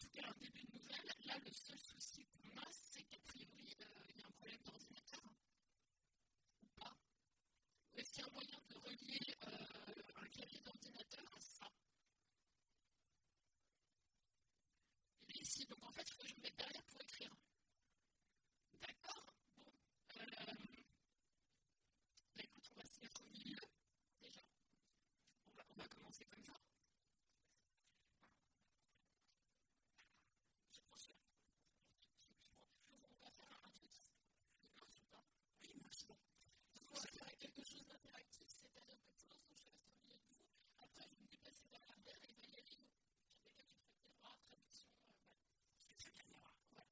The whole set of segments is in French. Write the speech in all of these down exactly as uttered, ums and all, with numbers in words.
écouter un début de nouvelle. Là, le seul souci qu'on a, c'est qu'a priori, euh, il y a un problème d'ordinateur ou pas. Ou est-ce qu'il y a un moyen de relier euh, un clavier d'ordinateur à ça? Il est ici, donc en fait, il faut que je me mette derrière pour écrire. D'accord. Bon. Euh, bah, écoute, on va se mettre au milieu, déjà. On va, on va commencer comme ça. Je pense que on va faire un truc. Il marche ou pas? Oui, il marche bon. Donc, on va faire quelque chose d'interactif, c'est-à-dire que pour l'instant, je reste au milieu de vous. Après, je vais me déplacer vers l'arrière et il va y aller. J'avais quelqu'un qui ferait miroir, traduction. Euh, voilà. C'est très bien, miroir. Voilà.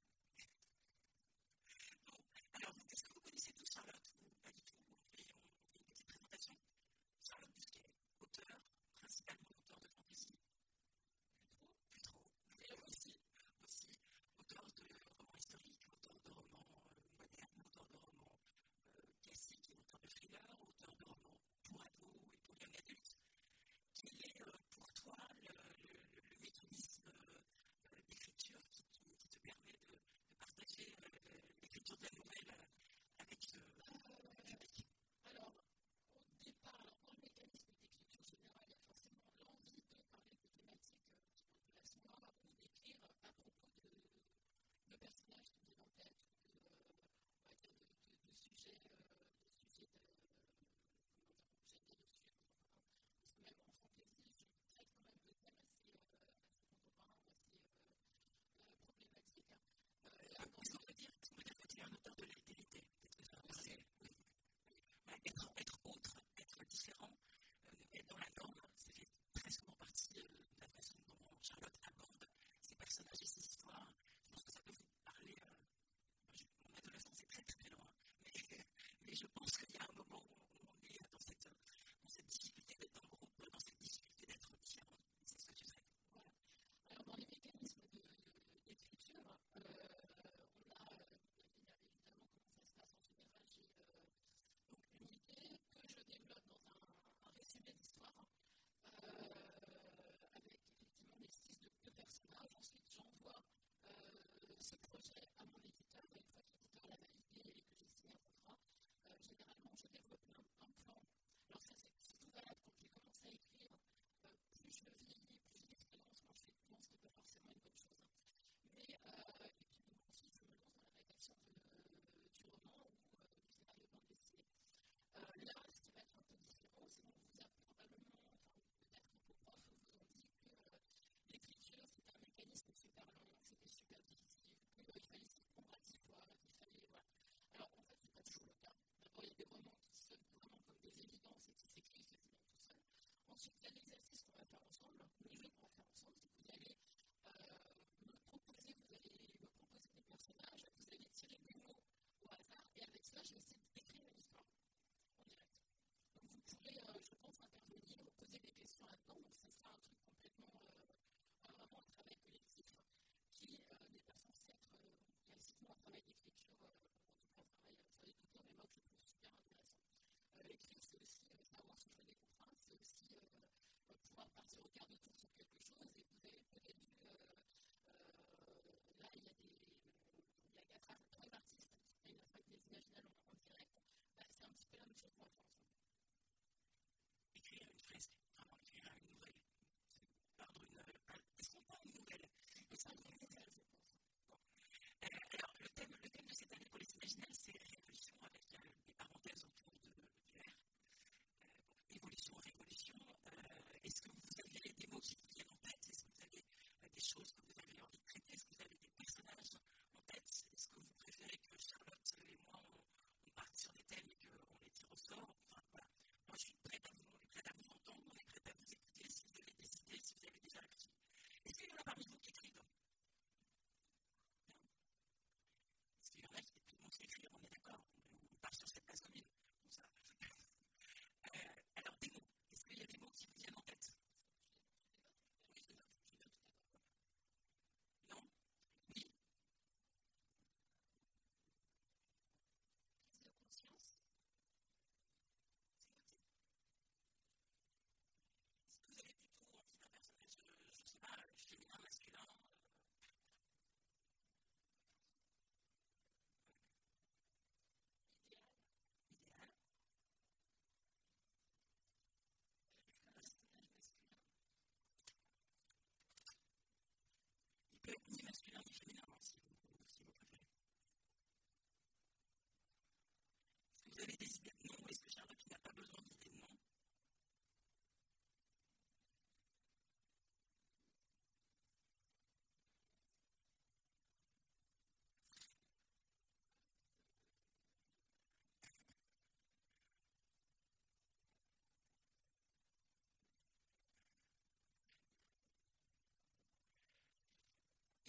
Bon, alors, donc, est-ce que vous connaissez tous Charlotte ou pas du tout? On fait, on fait une petite présentation. Charlotte Busquet, auteure, principalement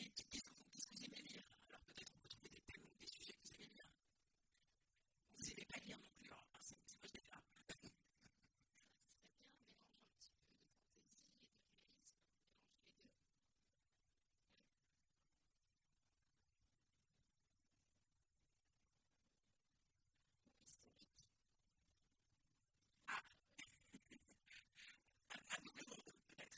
qu'est-ce que vous, qu'est-ce que vous aimez lire? Alors peut-être on peut trouver des thèmes ou des sujets que vous aimez lire. Vous n'aimez pas lire non plus, alors c'est un petit peu d'état. C'est bien un mélange un petit peu de fantaisie et de réalisme, mélanger les deux. Ou historique. Ah, un nouveau monde peut-être.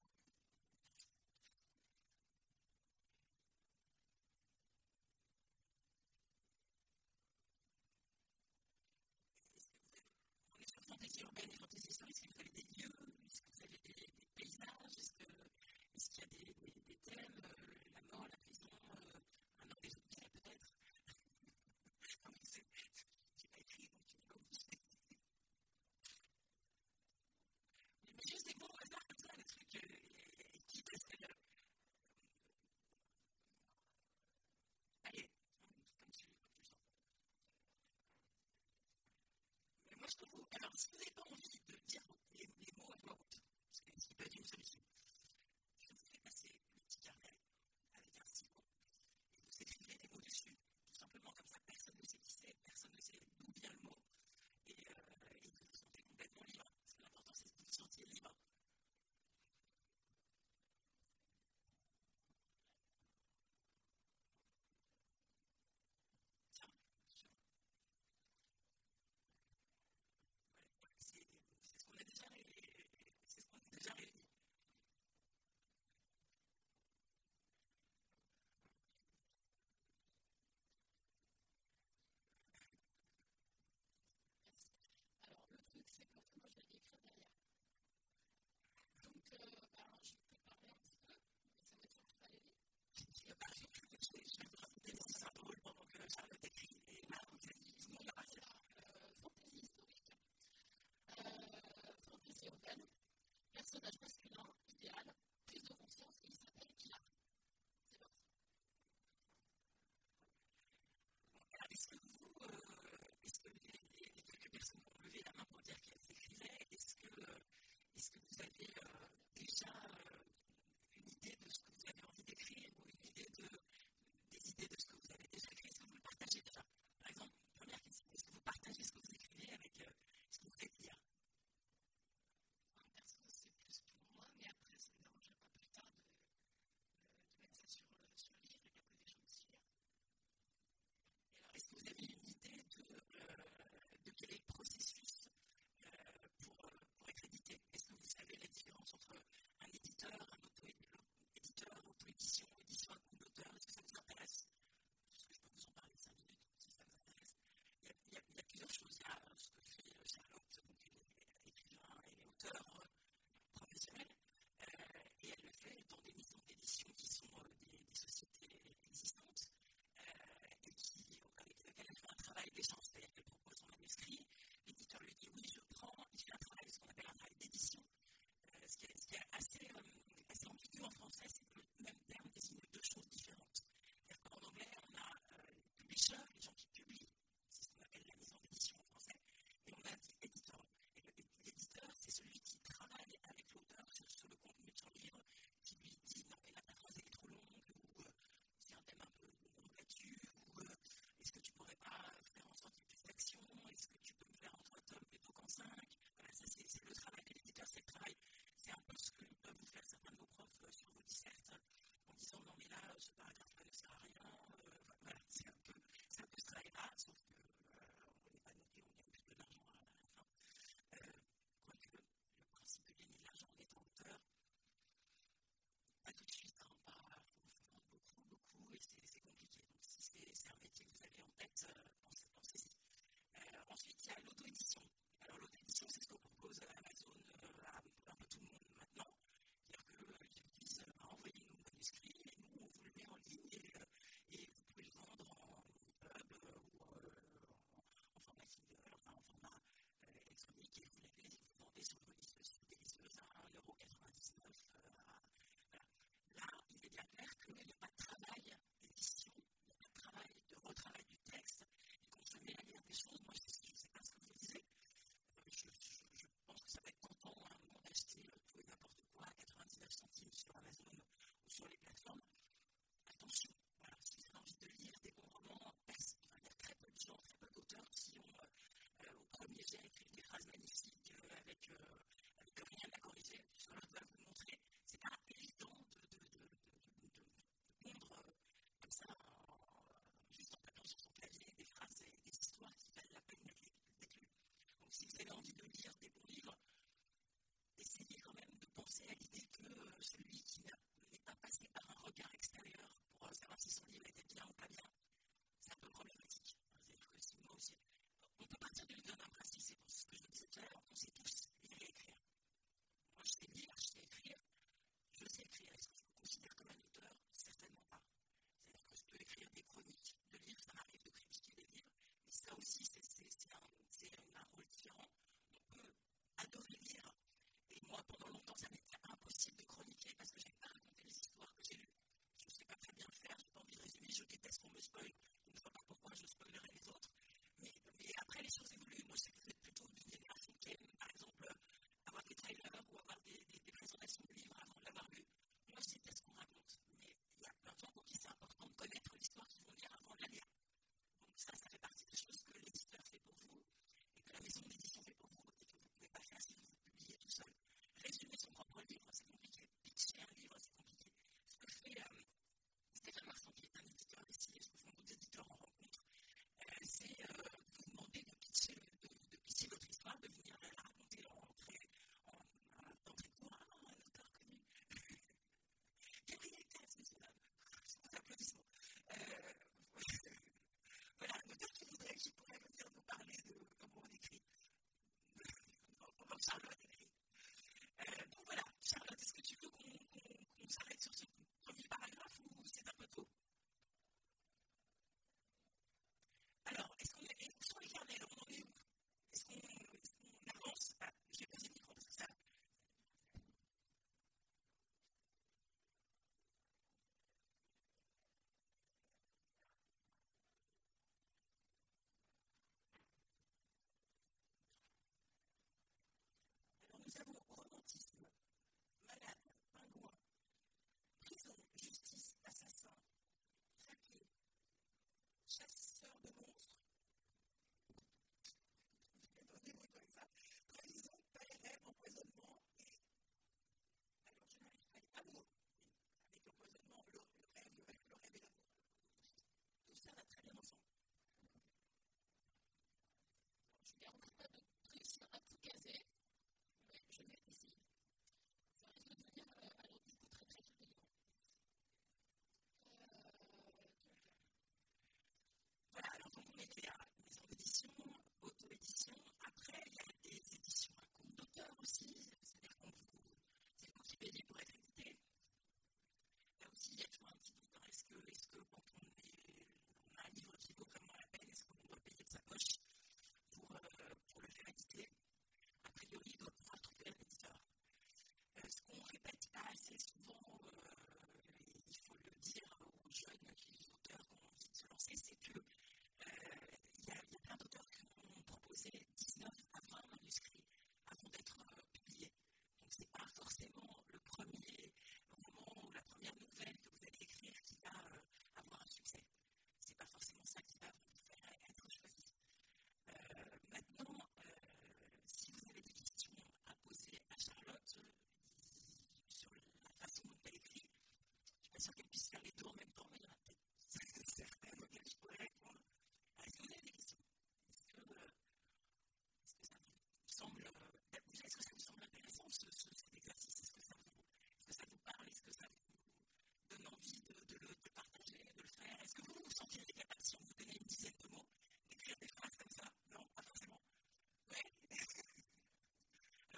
Est-ce que vous avez, on est sur fantaisie urbaine et fantaisie historique, est-ce que vous avez des lieux, est-ce que vous avez des, des paysages, est-ce, que, est-ce qu'il y a des, des, des thèmes, euh, la mort, la prison, euh, un homme des objets peut-être? Non mais c'est, j'ai pas écrit donc je ne sais pas obligé. Mais juste des mots au hasard comme ça, des trucs euh, qui est-ce que le... Allez, comme tu, comme tu le sens. Mais moi je trouve, alors si vous n'avez pas envie de dire les, les mots à voix haute, ce qui peut être une solution, je vous fais passer le petit carnet avec un stylo et vous écrivez des mots dessus. Tout simplement comme ça, personne ne sait qui c'est, personne ne sait d'où vient le mot et, euh, et vous vous sentez complètement libre. Parce que l'important c'est que vous vous sentiez libre. Tiens, je- ouais, ouais, c'est, c'est ce qu'on a déjà, c'est ce qu'on a déjà réuni. Merci. Alors, le truc, c'est qu'en fait, moi, je vais écrire derrière. Donc, euh, alors, je peux parler un petit peu, mais ça va être surtout Valérie. Il n'y a pas de souci, je vais je vais vous raconter des histoires drôles pendant que Charlotte écrit. Et là, vous êtes dit, sinon, il n'y a pas de Voilà, euh, fantaisie historique. Euh, fantaisie urbaine. Personnage masculin, idéal, prise de conscience, et il s'appelle Pilar. C'est parti. est-ce que vous, euh, est-ce que les, les, les quelques personnes qui ont levé la main pour dire qu'elles écrivaient, est-ce que, euh, est-ce que vous avez euh, déjà euh, une idée de ce que vous avez envie d'écrire ou une idée de, des idées de ce que vous avez déjà écrit? Est-ce que vous le partagez déjà? Par exemple, première question, est-ce que vous partagez ce que vous écrivez avec euh, ce que vous faites lire? Un perso, c'est plus pour moi, mais après, ça ne me dérange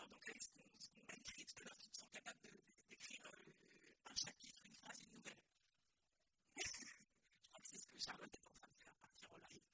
Alors, donc, est-ce qu'on, ce qu'on a écrit tout à l'heure, qu'ils sont capables de, d'écrire euh, un chapitre, une phrase, une nouvelle. Je crois que c'est ce que Charlotte est en train de faire partir au live.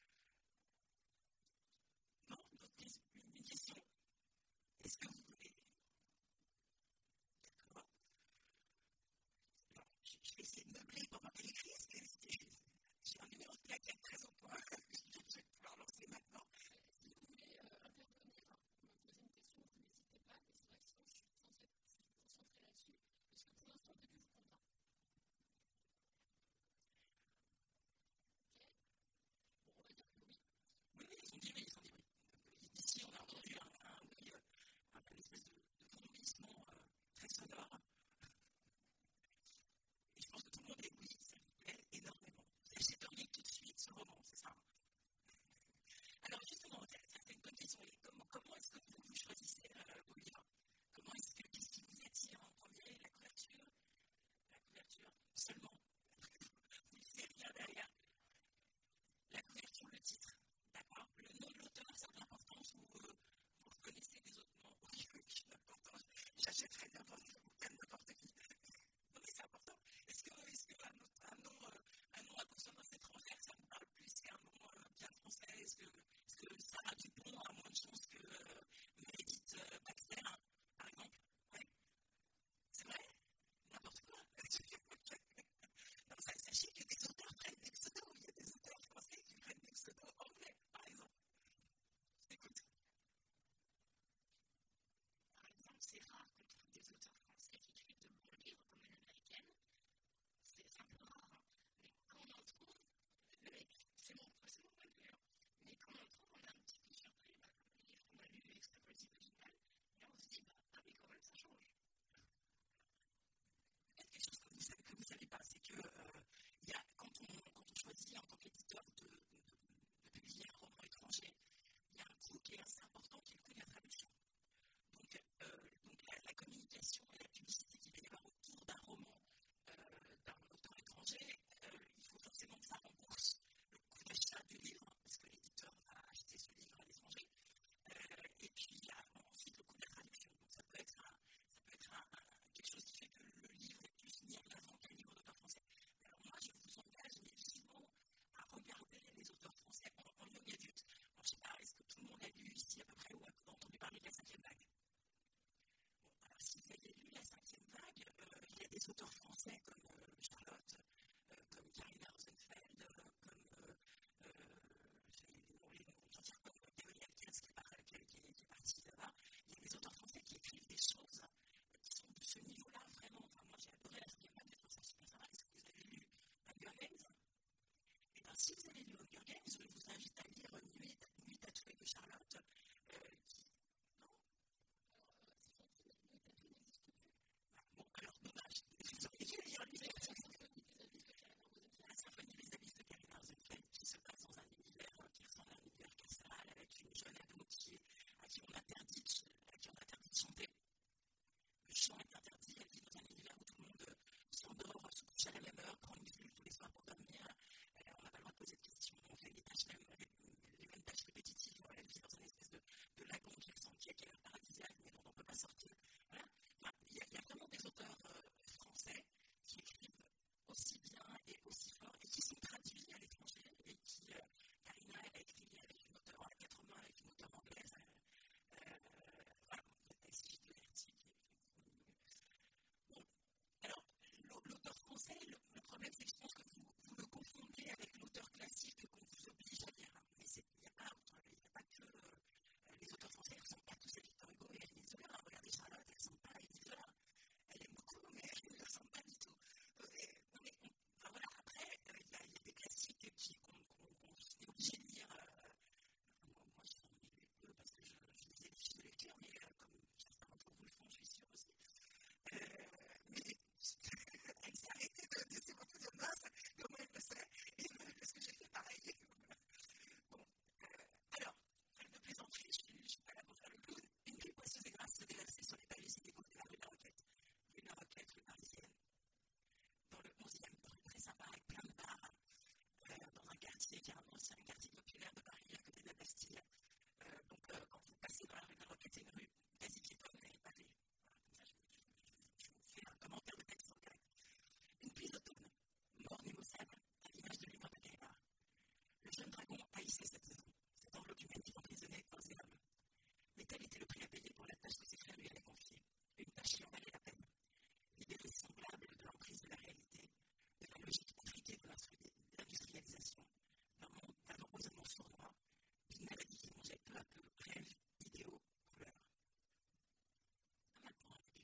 Non, donc, une, une question. Est-ce que vous voulez. D'accord. Alors, je, je vais essayer de meubler pendant qu'elle écrit. C'est, c'est, j'ai un numéro de plaquette très au point. Je vais pouvoir lancer maintenant. Si vous voulez euh, intervenir, me poser une question, vous n'hésitez pas, mais c'est vrai que sinon je suis concentrée là-dessus. Est-ce que pour l'instant, le début vous convient? Ok. Bon, on va dire que oui. Oui, oui, ils ont dit oui, ils ont dit oui. Ici, on a entendu un, un oui, un, un espèce de, de fondissement euh, très sonore. Et je pense que tout le monde est oui, ça vous plaît énormément. Vous achèteriez tout de suite ce roman, c'est ça? Alors justement, ça, ça c'est une bonne question. Et comment, comment est-ce que vous, vous choisissez euh, vos livres? Comment est-ce que, qu'est-ce qui vous attire en premier? La couverture? La couverture seulement? Vous ne lisez rien derrière? La couverture, le titre, d'accord. Le nom de l'auteur, ça a de l'importance ou euh, vous reconnaissez des autres noms? Oui, oui, l'importance. J'achèterais n'importe quel bouquin de n'importe qui. Non, mais c'est important. Est-ce que, est-ce que un, autre, un, nom, euh, un nom à consonance étrangère, ça vous parle plus qu'un nom euh, bien français? Est-ce que, est-ce que Sarah Dupont a moins de chance que euh, Meredith euh, Baxter, par exemple? Oui. C'est vrai? N'importe quoi. Non, ça, sachez que des auteurs prennent des pseudos. Il y a des auteurs français qui prennent des pseudos anglais, par exemple. Écoute. Par exemple, c'est rare qu'on trouve des auteurs français qui écrivent de bons livres comme une américaine. C'est, c'est un peu rare, hein. Mais quand on en trouve, le, c'est, mon, c'est mon point de vue, hein. Mais quand on en trouve, on est un petit peu surpris, bah, comme les livres qu'on a lus Extra Poésie Originale, et on se dit, bah, ah oui, quand même, ça change. Peut-être quelque chose que vous savez, que vous savez pas, c'est que euh, y a, quand, on, quand on choisit en tant qu'éditeur de, de, de publier un roman étranger, il y a un coût qui est assez important, qui est le coût de la traduction. Donc, euh, donc la, la communication et la publicité qu'il va y avoir autour d'un roman euh, d'un auteur étranger, euh, il faut forcément que ça rembourse le coût d'achat du livre, parce que l'éditeur va acheter ce livre à l'étranger. Euh, et puis il y a ensuite le coût de la traduction. Donc ça peut être, un, ça peut être un, un, quelque chose qui fait que le livre est plus mis en avant qu'un livre d'auteur français. Alors moi, je vous engage vivement à regarder les auteurs français en, en young adulte. Alors, je ne sais pas, est-ce que tout le monde a lu ici à peu près ou a entendu parler de la cinquième vague? Bon, alors si vous avez lu la cinquième vague, euh, il y a des auteurs français comme euh, Charlotte, euh, comme Karina Rosenfeld, euh, comme euh, euh, j'ai les noms, les noms qu'on peut dire comme Gabriel Katz qui, qui, qui, qui est parti là-bas. Il y a des auteurs français qui écrivent des choses euh, qui sont de ce niveau-là, vraiment. Enfin, moi, j'ai adoré la cinquième vague, je trouve ça super sympa. Est-ce que vous avez lu Hunger Games? Eh bien, si vous avez lu Hunger Games, je vous invite à lire Nuit, Nuit tatouée de Charlotte, euh, qui... Non? Alors, euh, c'est gentil, mais Nuit tatouée n'existe plus. Ah, bon, alors, dommage. Vous auriez dû lire le livre. tel était le prix à payer pour la tâche que ses frères lui avaient confiée, une tâche qui en valait la peine. Libéré semblable de l'emprise de la réalité, de la logique intriquée de l'industrialisation, d'un monde d'un empoisonnement sournois, d'une maladie qui mangeait peu à peu rêves, idéaux, couleurs. Pas mal pour un début.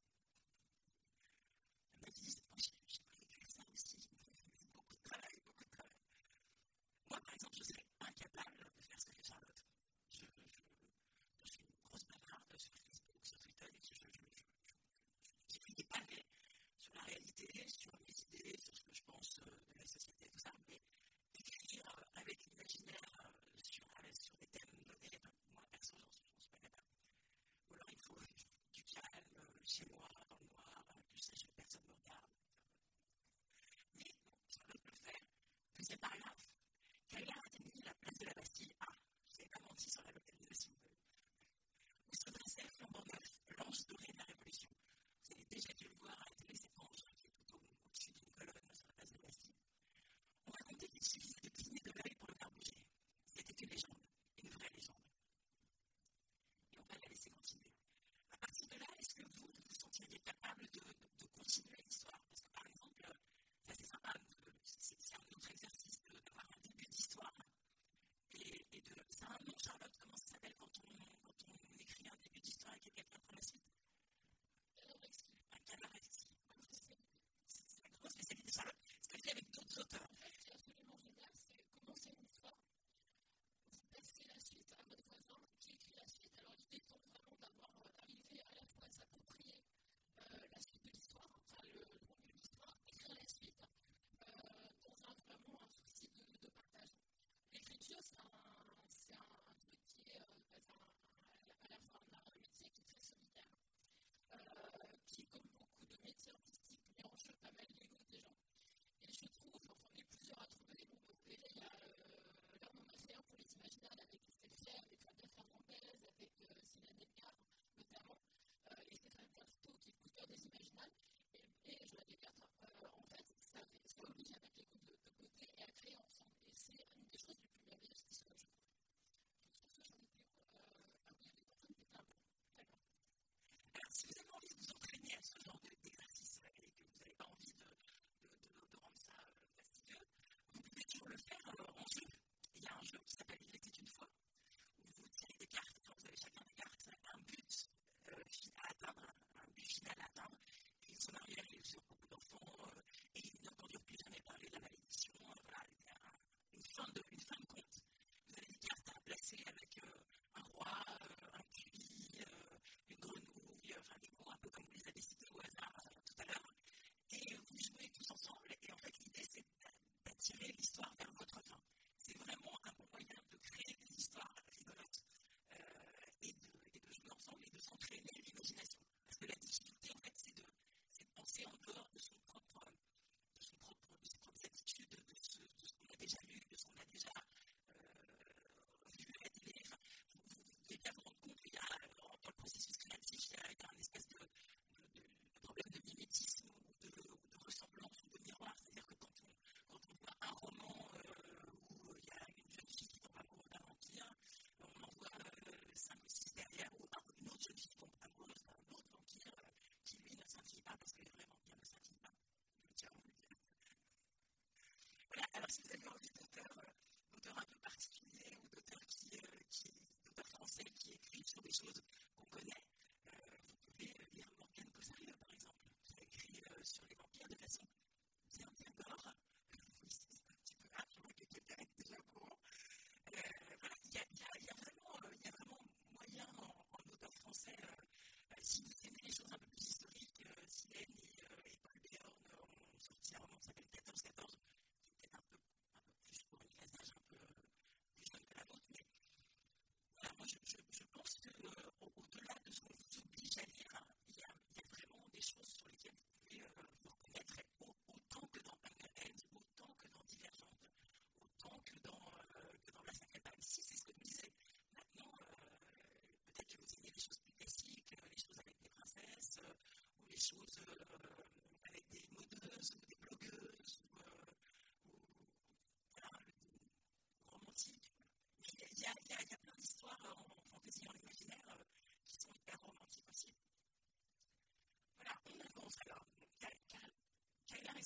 Elle m'a dit, j'aimerais écrire ça aussi, beaucoup de travail, beaucoup de travail. Moi, par exemple, je serais incapable de faire ce que fait Charlotte. Je, je, je suis une grosse bavarde sur Facebook, sur Twitter, et je, je, je, j'écris des pavés sur la réalité, sur mes idées, sur ce que je pense euh, de la société, tout ça, mais écrire euh, avec l'imaginaire euh, sur, euh, sur des thèmes donnés, ben, moi, perso, j'en suis, j'en suis pas capable. Ou alors il faut, il faut du calme euh, chez moi, dans le noir, euh, que je sache que personne ne me regarde. Mais bon, Charlotte peut le faire. Deuxième paragraphe. Caillard atteignit la place de la Bastille. Ah, je n'ai pas menti sur la localisation. Où se dressait flambant neuf, l'ange doré de la Révolution. Vous avez déjà dû le voir à la télé, cet ange qui est tout au, au-dessus d'une colonne sur la place de la Bastille. On racontait qu'il suffisait de cligner de l'œil pour le faire bouger. C'était une légende, une vraie légende. Et on va la laisser continuer. À partir de là, est-ce que vous vous sentiriez capable de, de, de continuer l'histoire? Parce que par exemple, ça c'est sympa, c'est, c'est un autre exercice de, de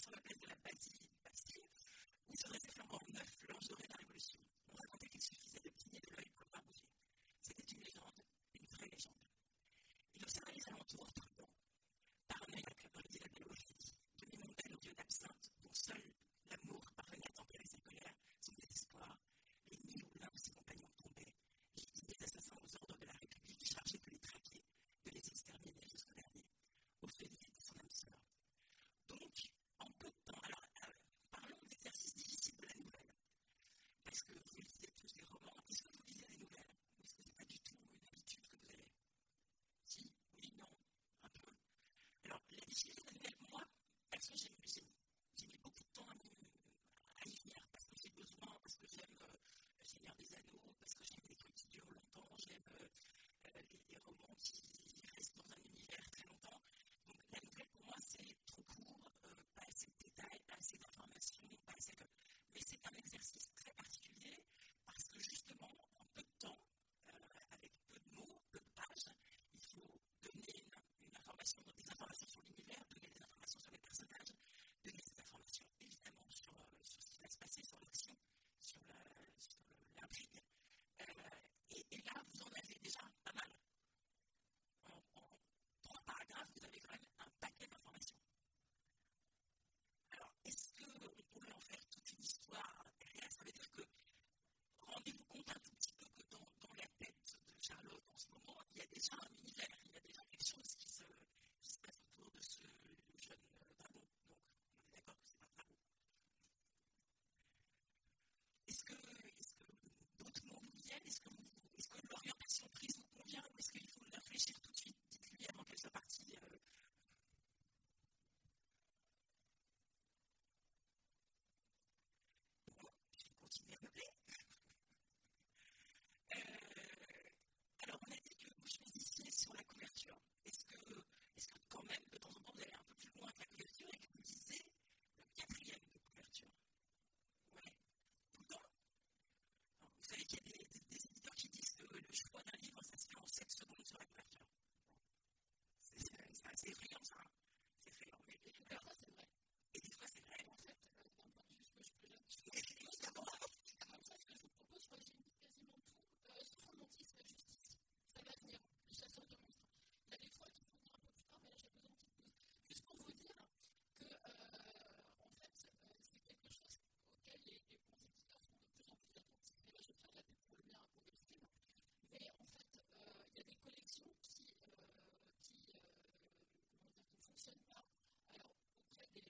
sur la place de la Bastille, où se dressait flambant neuf l'ange doré de la Révolution. On racontait qu'il suffisait de cligner de l'œil pour le voir bouger. C'était une légende, une vraie légende. Il observa les alentours, prudent. Paranoïaque, redit la belle Ophélie, demi-mondaine aux yeux d'absinthe, dont seul l'amour parvenait à tempérer sa colère, son désespoir. Les nids où l'un de ses compagnons tombait, légitimes assassins aux ordres de la République, chargés de les traquer, de les exterminer jusqu'au dernier. Ophélie était son âme sœur. Donc, en peu de temps, alors, euh, parlons de l'exercice difficile de la nouvelle. Parce que vous lisez tous des romans, est-ce que vous lisez des nouvelles? Ou est-ce que ce n'est pas du tout une habitude que vous avez? Si, oui, non, un peu. Alors, la difficulté de la nouvelle, moi, perso, j'ai, j'ai, j'ai mis beaucoup de temps à, à y venir, parce que j'ai besoin, parce que j'aime euh, Le Seigneur des Anneaux, parce que j'aime les trucs qui durent longtemps, j'aime euh, euh, les, les romans qui restent dans un univers très longtemps. Donc, la nouvelle, pour moi, c'est trop court, euh, pas assez de détails, pas assez d'informations, pas assez de... Mais c'est un exercice très particulier, parce que justement, en peu de temps, euh, avec peu de mots, peu de pages, il faut donner une, une information, des informations sur l'univers, donner des informations sur les personnages, donner des informations évidemment sur, euh, sur ce qui va se passer, sur l'action, sur, la, sur l'intrigue. Euh, et, et là, vous en avez déjà pas mal. En, en trois paragraphes, vous avez quand même un paquet d'informations. Alors, est-ce qu'on pourrait en faire toute une histoire derrière? Ça veut dire que rendez-vous compte un tout petit peu que dans, dans la tête de Charlotte en ce moment, il y a déjà un univers, il y a déjà quelque chose qui se, qui se passe autour de ce jeune euh, dragon. Donc, on est d'accord que c'est un dragon. Est-ce que, est-ce que d'autres mots vous viennent? Est-ce que, vous, est-ce que l'orientation prise vous convient? Ou est-ce qu'il faut la réfléchir tout de suite? Dites-lui avant qu'elle soit partie. Euh... Bon, je vais continuer à meubler. Euh, alors, on a dit que vous choisissiez sur la couverture. Est-ce que, est-ce que quand même, de temps en temps, vous allez un peu plus loin que la couverture et que vous lisez le quatrième de couverture? Ouais, tout le temps. Alors, vous savez qu'il y a des, des, des éditeurs qui disent que le choix d'un livre, ça se fait en sept secondes sur la couverture. C'est, c'est, c'est assez effrayant, ça. Hein. C'est effrayant. Mais, et des fois, c'est vrai. Et des fois, c'est vrai. En fait, euh, d'un point de vue ce que je peux là, je peux comme ça, ce que je vous propose, je crois que j'ai mis quasiment tout, euh, sauf romantisme et justice. Ça va venir, les chasseurs de monstres. Il y a des fois qui vont venir un peu plus tard, mais là, j'ai besoin de petites pauses. Juste pour vous dire que, euh, en fait, euh, c'est quelque chose auquel les, les bons éditeurs sont de plus en plus attentifs. Et là, je vais faire de la pub pour le mien, pour Delphine. Mais en fait, euh, il y a des collections qui, euh, qui, euh, comment dire, qui ne fonctionnent pas. Alors, auprès des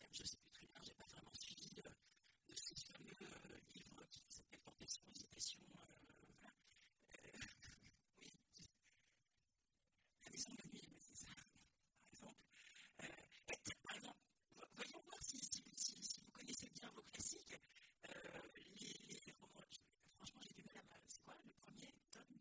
je ne sais plus très bien, je n'ai pas vraiment suivi euh, de ce fameux euh, livre qui s'appelle Tentation, hésitation. Euh, voilà. Euh, oui, la maison de nuit, oui, c'est ça, par exemple. Euh, et, par exemple, voyons voir si, si, si, si vous connaissez bien vos classiques. Euh, les, les romans, je, franchement, j'ai du mal à mal. C'est quoi le premier tome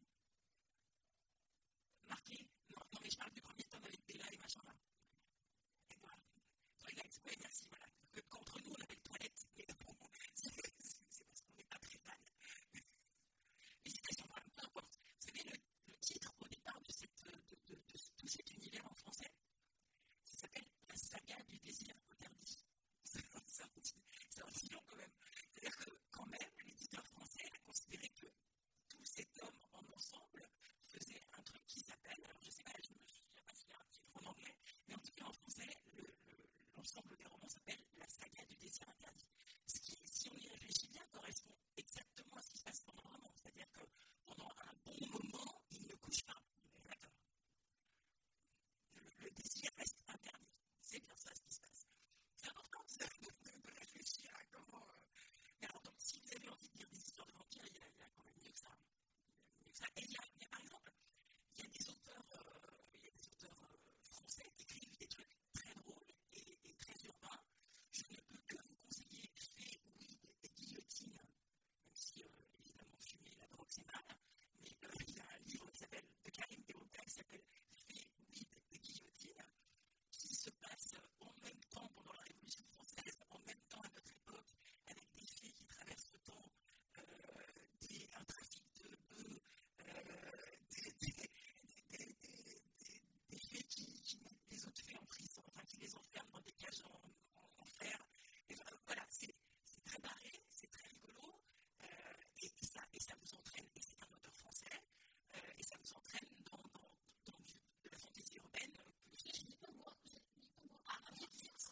marqué? Non, non, mais je parle du premier tome avec Bella et machin là. Et voilà. Twilight, oui, merci, voilà. Que, qu'entre nous, on appelle toilette, mais bon, c'est, c'est, c'est parce qu'on n'est pas très fan. Hésitation, peu importe. Vous savez, le, le titre au départ de, cette, de, de, de, de tout cet univers en français, ça s'appelle La saga du désir interdit. C'est un petit long quand même. C'est-à-dire que quand même, l'éditeur français a considéré que tous ces tomes en ensemble faisaient un truc qui s'appelle, alors je ne sais pas, je ne sais pas s'il y a un titre en anglais, mais en tout cas en français, le, le, l'ensemble des romans s'appelle La saga du désir interdit. Ce qui, si on y réfléchit bien, correspond exactement à ce qui se passe pendant le roman. C'est-à-dire que pendant un bon moment, il ne couche pas. D'accord. Le, le désir reste interdit. C'est bien ça ce qui se passe. C'est important de, de, de réfléchir à comment. Euh... Mais alors, donc, si vous avez envie de lire des histoires de vampires, il y a, il y a quand même mieux que ça. Il y a mieux que ça. Et il y a, il y a par exemple, il y a des auteurs, euh, il y a des auteurs euh, français qui écrivent des trucs très drôles et, et très urbains. Je ne peux que vous conseiller Fée, Weed et Guillotine, même si euh, évidemment fumer la drogue c'est mal. Mais euh, il y a un livre qui s'appelle, de Karim Desbonca, qui s'appelle Fée, Weed et Guillotine, qui se passe en même temps pendant la Révolution française, en même temps à notre époque, avec des filles qui traversent le temps, euh, des, un trafic de bœufs, euh, des, des, des, des, des, des filles qui, qui mettent les autres filles en prison, enfin qui les enferment dans des cages en, en, en fer. Et voilà, c'est, c'est très barré, c'est très rigolo, euh, et, et, ça, et ça vous entraîne, et c'est un auteur français, euh, et ça vous entraîne dans, dans, dans du, de la fantaisie urbaine. Que je dis pas moi, je dis pas moi. Ah, oui, c'est ça.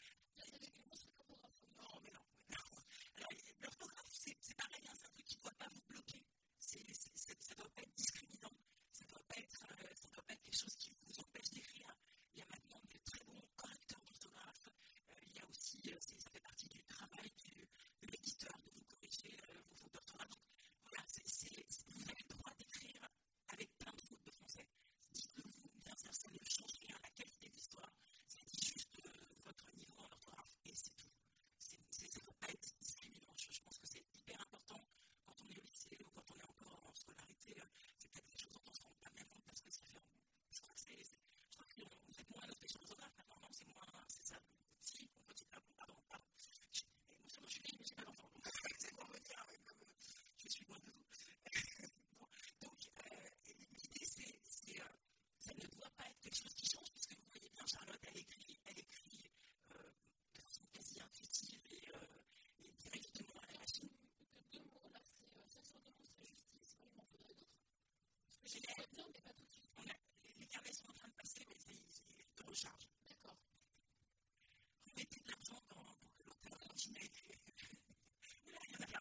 Non, mais non. non. Alors, l'orthographe, c'est, c'est pareil, hein, c'est un truc qui ne doit pas vous bloquer. C'est, c'est, c'est, ça ne doit pas être discriminant. Ça ne doit pas être, euh, ça doit pas être quelque chose qui vous empêche d'écrire. Il y a maintenant de très bons correcteurs d'orthographe. Euh, il y a aussi, euh, c'est, ça fait partie du travail du, de l'éditeur de vous corriger euh, vos fautes d'orthographe. Donc, voilà, c'est, c'est, c'est, vous avez le droit d'écrire avec plein de fautes de français. Dites-le vous, bien sûr, ça ne change rien à la qualité de l'histoire. Ça dit juste euh, votre niveau en orthographe et c'est tout. C'est, c'est, ça ne doit pas être discriminant. Je, je pense que c'est hyper important quand on est au lycée ou quand on est encore en scolarité. Euh, c'est peut-être quelque chose dont on ne se rend pas bien compte parce que ça fait. Je crois que c'est. c'est je crois que on fait moins notre sur l'orthographe maintenant. Non, c'est moins. C'est ça. Si, on continue à. Pardon, pardon. Je, et moi, je suis vieille, mais je n'ai pas d'enfant. Donc, c'est pour me dire, ouais, comme euh, je suis loin de vous. Bon, donc, euh, l'idée, c'est. c'est euh, ça ne doit pas être quelque chose qui change, puisque vous voyez bien, Charlotte, elle écrit, elle écrit euh, de façon quasi intuitive et, euh, et directement à la machine. Deux mots, là, c'est euh, ça sur demande, c'est justice, il m'en faudrait d'autres. Parce que j'ai l'air bien, mais pas tout de suite. On a, les, les carnets sont en train de passer, mais ça y est, c'est de recharge. D'accord. Remettez de l'argent dans, pour que l'auteur continue à écrire. Là, il y en a plein.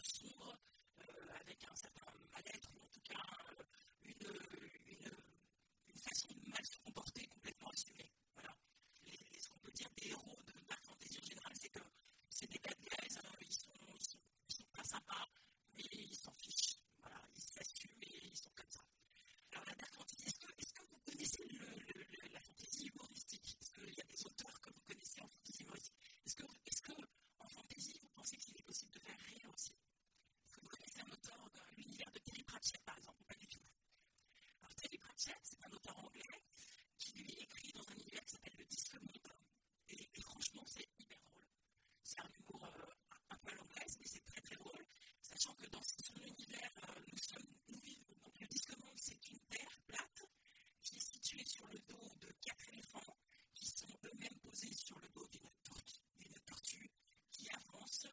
sombre, euh, avec un certain mal-être, ou en tout cas euh, une, une, une façon de mal se comporter complètement assumée. Voilà. Les, les, ce qu'on peut dire des héros de dark fantasy en général, c'est que c'est des bad guys, hein, ils, sont, ils, sont, ils sont pas sympas, mais ils s'en fichent. Voilà, ils s'assument et ils sont comme ça. Alors la dark fantasy, est-ce que, est-ce que vous connaissez le, le, le, la fantasy humoristique? Est-ce qu'il y a des auteurs que vous connaissez en fantasy humoristique? Est-ce que, est-ce que en fantasy, vous pensez qu'il est possible de faire rire aussi? Est-ce que vous connaissez un auteur de l'univers de Terry Pratchett, par exemple? Pas du tout. Alors Terry Pratchett, c'est un auteur anglais qui lui écrit dans un univers qui s'appelle le Disque Monde. Et, et franchement, c'est hyper drôle. C'est un humour euh, un peu à l'anglaise, mais c'est très très drôle, sachant que dans son univers, euh, nous sommes, nous vivons. Donc le Disque Monde, c'est une terre plate qui est située sur le dos de quatre éléphants qui sont eux-mêmes posés sur le dos d'une tortue, d'une tortue qui avance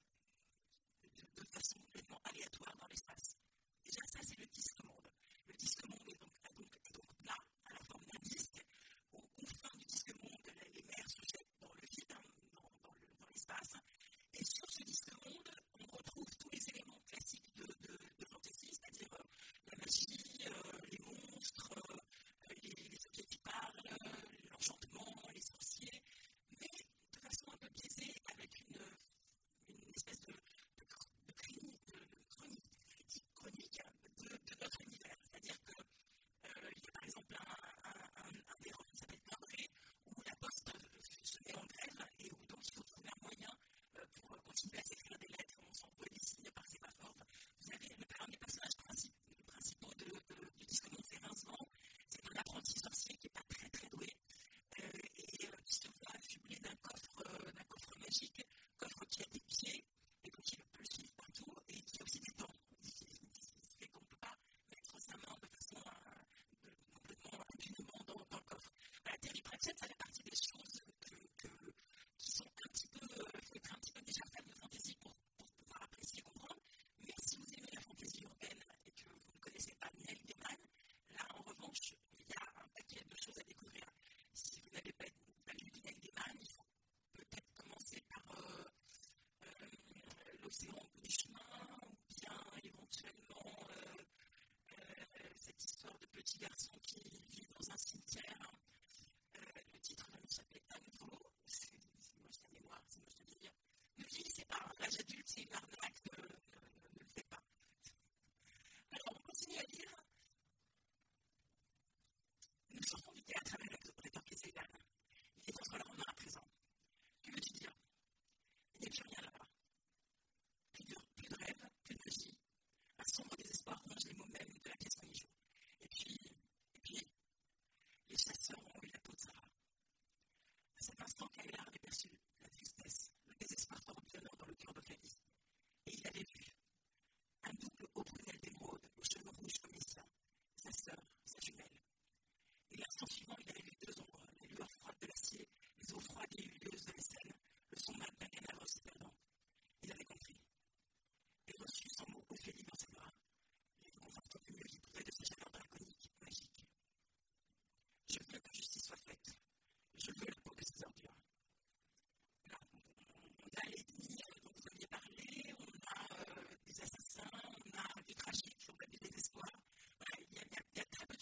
de, de façon complètement aléatoire dans l'espace. Déjà, ça, c'est le Disque Monde. Le Disque Monde est donc, est donc, est donc plat, à la forme d'un disque. Aux confins du Disque Monde, les mers se jettent dans le vide, hein, dans, dans, le, dans l'espace. Et sur ce Disque Monde, on retrouve tous les éléments classiques de, de, de fantasy, c'est-à-dire euh, la magie, euh, les monstres, euh, les, les objets qui parlent, euh, l'enchantement, les sorciers, mais de façon un peu biaisée, avec une, une espèce de, de, de, chronique, de, de chronique, critique chronique de, de notre univers. C'est-à-dire que euh, il y a par exemple un, un, un, un des héros qui s'appelle Cordray, où la poste se met en grève et où donc il faut trouver un moyen euh, pour continuer à s'écrire des lettres, on s'envoie des signes par ses pas fortes. Vous avez le, un des personnages principaux, principaux de, de, du Disque Monde, c'est Rincevent. C'est un apprenti sorcier qui n'est pas très très doué euh, et euh, qui se voit affublé d'un coffre, euh, d'un coffre magique, coffre qui a des pieds et donc il peut le suivre partout et qui a aussi des dents. Ce qui fait qu'on ne peut pas mettre sa main de façon à, de, complètement impunément dans, dans le coffre. Voilà, Terry Pratchett, ça fait partie des choses que, que, qui sont un petit peu, il euh, faut être un petit peu déjà fan de fantasy pour, pour pouvoir apprécier et comprendre. Mais si vous aimez la fantasy urbaine et que vous ne connaissez pas Neil Gaiman, là en revanche, il y a un paquet de choses à découvrir. Si vous n'avez pas, pas lu du Neil Gaiman, il faut peut-être commencer par euh, euh, L'Océan au bout du chemin, ou bien éventuellement euh, euh, cette histoire de petit garçon qui vit dans un cimetière. Euh, le titre va m'échapper à nouveau. C'est, c'est moi je la mémoire, c'est moi je te dire. Ne vieillissez pas, l'âge adulte c'est une arnaque, ne, ne, ne, ne le faites pas. Alors on continue à lire. Nous sortons du théâtre avec notre prêteur qui est Ceylan. Il est entre leurs mains à présent. Que veux-tu dire? Il n'y a plus rien là-bas. Plus de, plus de rêve, plus de magie. Un sombre désespoir ronge les mots mêmes de la pièce qu'on y joue. Et puis, et puis, les chasseurs ont eu la peau de Sarah. À cet instant, Kayla avait perçu la tristesse, le désespoir tourbillonnant dans le cœur d'Ophélie. Et il avait vu un double haut prunelle d'émeraude, aux cheveux rouges comme les siens, sa sœur, sa jumelle. Et l'instant suivant, il avait vu deux ombres, la lueur froide de l'acier, les eaux froides et huileuses de l'aisselle, le son mat d'un canard aussi perdant. Il avait compris. Et reçut sans mot Ophélie dans ses bras, les confortant du mieux qu'il pouvait de sa chaleur draconique, magique. Je veux que justice soit faite. Je veux la peau de ces ordures. Là, on a l'ethnie dont vous aviez parlé, on a euh, des assassins, on a du tragique, on a du désespoir. Voilà, il y a, il y a, il y a très peu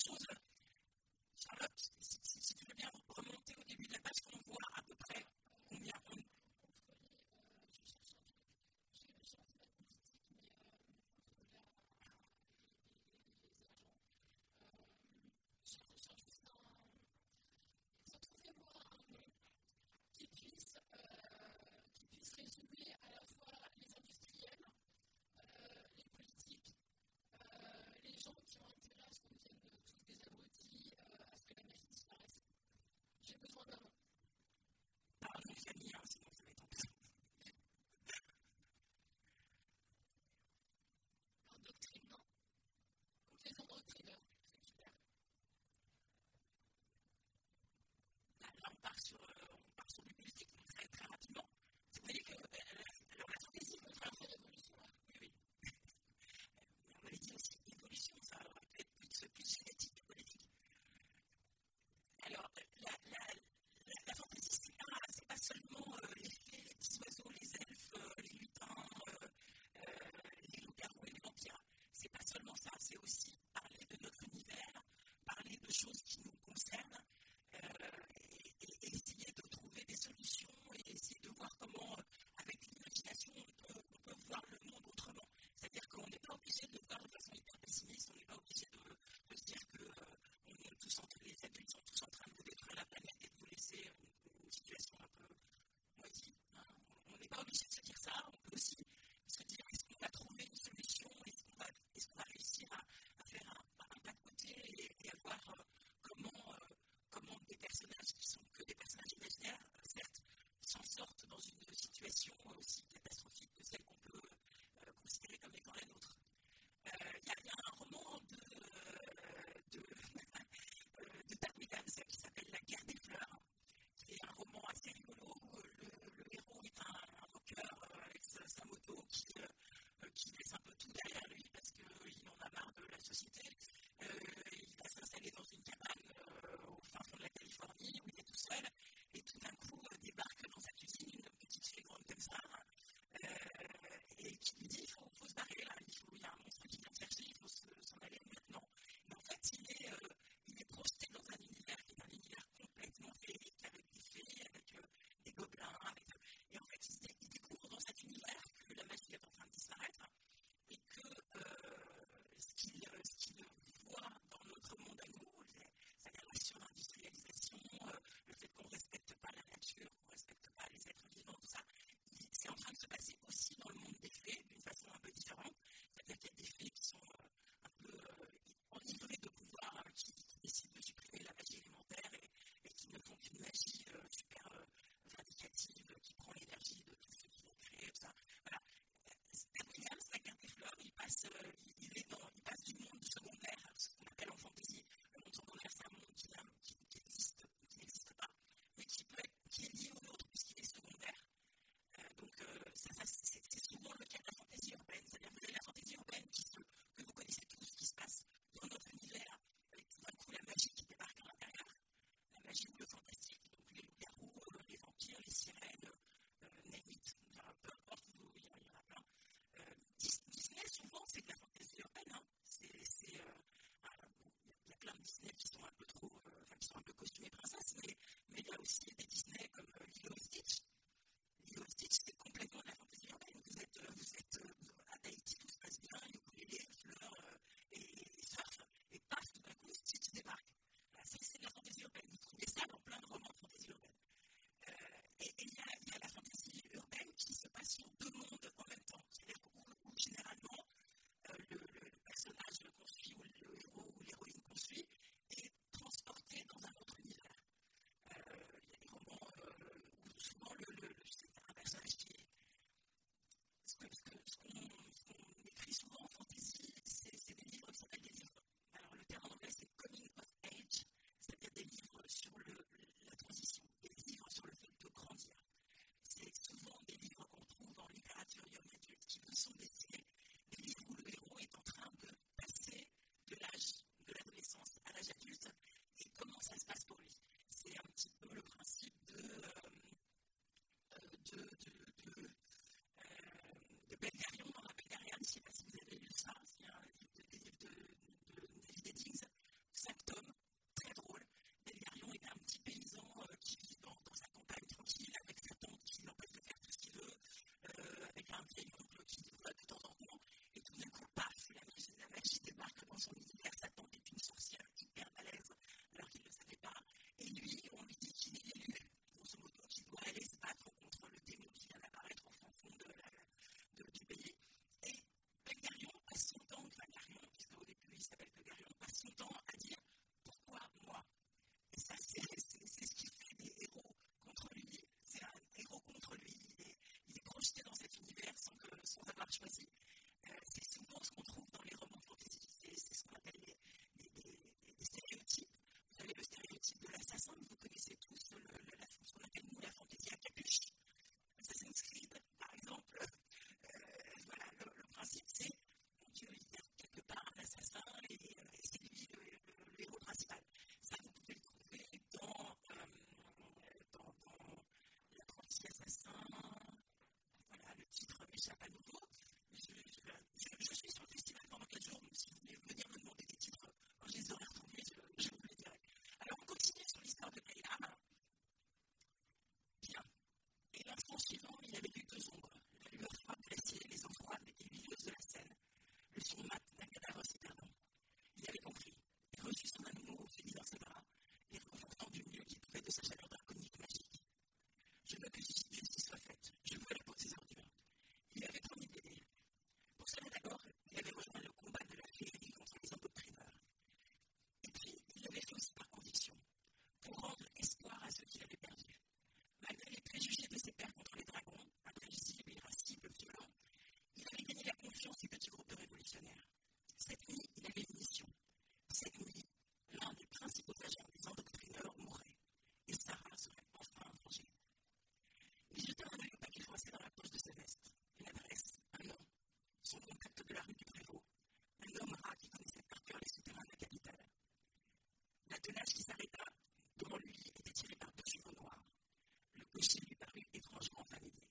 suivant, il avait vu deux ombres, la lueur froide de l'acier, les eaux froides et lumineuses de la Seine, le son mat d'un cadavre s'éternant. Il avait compris, et reçu son amour fini dans ses bras, les reconfortant du mieux qu'il pouvait de sa chaleur draconique magique. Je veux que justice soit faite, je veux la peau de ses ordures. Il avait promis de l'aider. Pour cela d'abord, il avait rejoint le combat de la féerie contre les endoctrineurs. Et puis, il l'avait fait aussi par conviction, pour rendre espoir à ceux qui l'avaient perdu. Malgré les préjugés de ses pères contre les dragons, imprévisibles, irascibles, violents, il avait gagné la confiance du petit groupe de révolutionnaires. Cette nuit, il avait une mission. Cette nuit, l'un des principaux agents des endoctrineurs mourrait, et Sarah serait enfin vengée. Il jeta un œil au papier froissé dans la poche de sa veste. Une adresse, un nom, son contact de la rue du Prévost, un homme rat qui connaissait par cœur les souterrains de la capitale. L'attelage qui s'arrêta devant lui était tiré par deux chevaux noirs. Le cocher lui parut étrangement familier.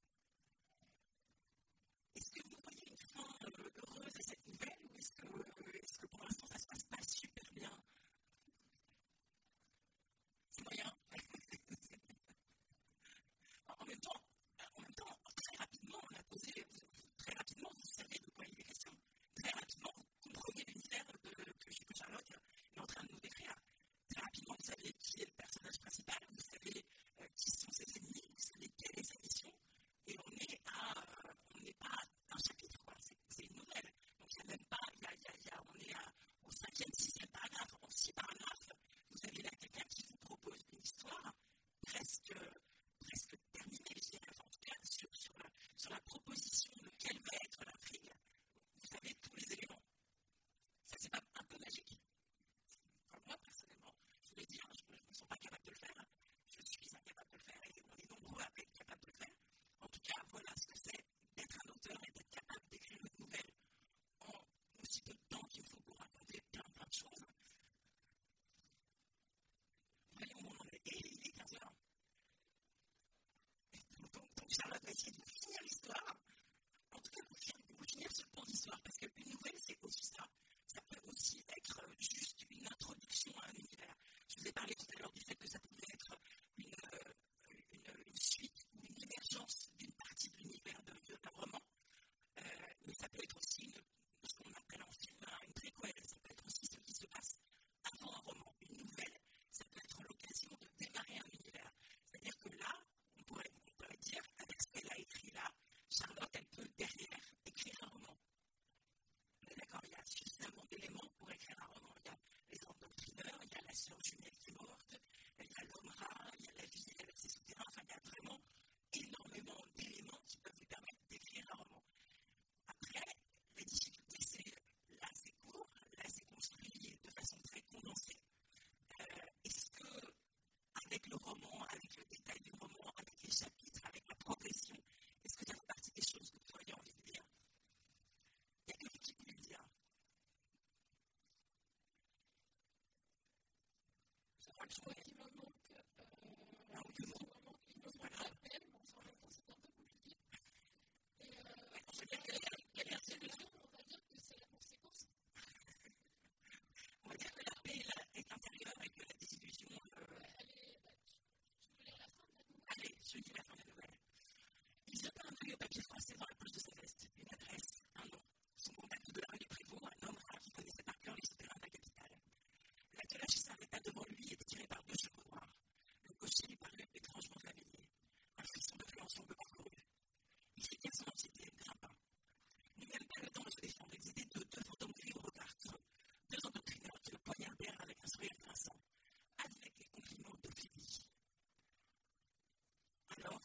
Est-ce que vous voyez une fin euh, heureuse à cette nouvelle ou est-ce que, euh, est-ce que pour l'instant ça se passe pas super bien? C'est moyen. en même temps, en même temps, très rapidement, on a posé, très rapidement, vous savez de quoi il est question. Très rapidement, vous comprenez l'univers de, que, que Charlotte est en train de nous décrire. Très rapidement, vous savez qui est le personnage principal, vous savez euh, qui sont ses ennemis, vous savez quelle est sa mission, et on est à, euh, on n'est pas à un chapitre, quoi. C'est, c'est une nouvelle. Donc il n'y a même pas, il y a, il y a, il y a, on est à, au cinquième, sixième paragraphe, en six paragraphes, vous avez là quelqu'un qui vous propose une histoire presque, presque terminée, je dirais, en tout cas sur, sur, la, sur la proposition de quelle va être l'intrigue. Vous avez tous les éléments. Ça, c'est pas un peu magique? Enfin, moi, personnellement, je voulais dire, je ne me sens pas capable de le faire. Je suis incapable de le faire et on est nombreux à être capables de le faire. En tout cas, voilà ce que c'est d'être un auteur et d'être capable d'écrire une nouvelle en aussi peu de temps qu'il faut pour raconter plein, plein de choses. Voyons où on en est. Et il est quinze heures. Donc, donc Charlotte va essayer de vous finir l'histoire. En tout cas, vous finir, vous finir ce pan d'histoire. Parce qu'une nouvelle, c'est aussi ça. Ça peut aussi être juste une introduction à un univers. Je vous ai parlé tout à l'heure du fait que ça pouvait être une, euh, une, une suite ou une émergence d'une partie de l'univers d'un roman. Euh, mais ça peut être aussi une, ce qu'on appelle en film une préquelle. Ça peut être aussi ce qui se passe avant un roman. Une nouvelle, ça peut être l'occasion de démarrer un univers. C'est-à-dire que là, on pourrait, on pourrait dire, avec ce qu'elle a écrit là, Charlotte, elle peut derrière écrire un roman. D'accord, il y a suffisamment d'éléments pour écrire un roman. Il y a les endoctrineurs, il y a la sœur jumelle qui est morte, il y a l'homme rat, il y a la vie avec ses souterrains. Enfin, il y a vraiment énormément d'éléments qui peuvent vous permettre d'écrire un roman. Après, la difficulté, c'est là, c'est court, là, c'est construit de façon très condensée. Euh, est-ce que, avec le roman, avec le détail du roman, avec les chapitres, avec la progression, est-ce que ça fait partie des choses que vous auriez envie de lire? Il n'y a que vous qui pouvez le dire. Je crois que je crois qu'il me manque. Euh, Alors, il me manque. Il me manque la peine, mais en même temps, c'est un peu compliqué. Et euh, Ouais, je veux dire que la, la, c'est le jour, on va dire que c'est la conséquence. on va dire que la paix est, est intérieure et que la désillusion. Euh, Ouais, allez, bah, tu, tu veux lire la fin de la nouvelle? Allez, je lis la fin de la nouvelle. Il jeta un œil au papier froissé dans la poche de sa veste. Une adresse, un nom, son contact de la rue du Prévost, un homme rat qui connaissait par cœur les souterrains de la capitale. L'attelage s'arrêta devant lui et était tiré par deux chevaux noirs. Le cocher lui parut étrangement familier. Un frisson d'appréhension le parcourut. Il fit taire son anxiété, grimpa. N'eut même pas le temps de se défendre. Ils étaient deux, deux fantômes gris au regard creux, deux endoctrineurs qui le poignardèrent avec un sourire grinçant, avec les compliments d'Ophélie. Alors,